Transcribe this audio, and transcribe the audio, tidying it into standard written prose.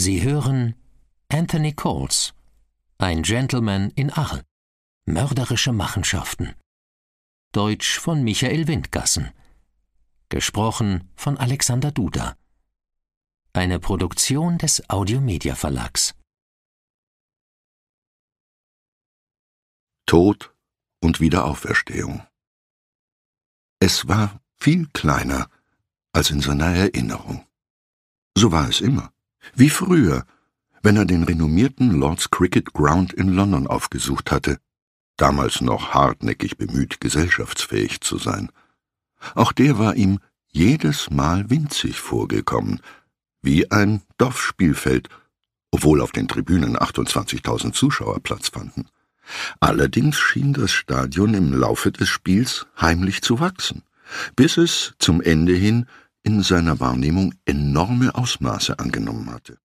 Sie hören Anthony Coles, ein Gentleman in Arles. Mörderische Machenschaften. Deutsch von Michael Windgassen. Gesprochen von Alexander Duda. Eine Produktion des Audiomedia Verlags. Tod und Wiederauferstehung. Es war viel kleiner als in seiner Erinnerung. So war es immer, wie früher, wenn er den renommierten Lord's Cricket Ground in London aufgesucht hatte, damals noch hartnäckig bemüht, gesellschaftsfähig zu sein. Auch der war ihm jedes Mal winzig vorgekommen, wie ein Dorfspielfeld, obwohl auf den Tribünen 28.000 Zuschauer Platz fanden. Allerdings schien das Stadion im Laufe des Spiels heimlich zu wachsen, bis es zum Ende hin in seiner Wahrnehmung enorme Ausmaße angenommen hatte.